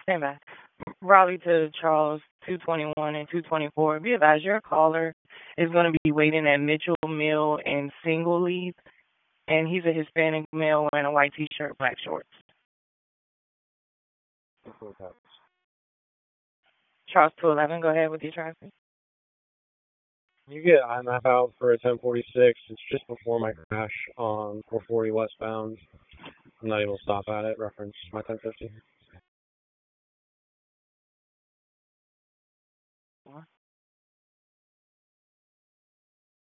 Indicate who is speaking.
Speaker 1: Stand by. Raleigh to Charles, 221 and 224. Be advised, your caller is going to be waiting at Mitchell Mill in Single Leaf, and he's a Hispanic male wearing a white T-shirt, black shorts. Charles 211, go ahead with your traffic.
Speaker 2: You get IMAP out for a 1046. It's just before my crash on 440 westbound. I'm not able to stop at it. Reference my 1050.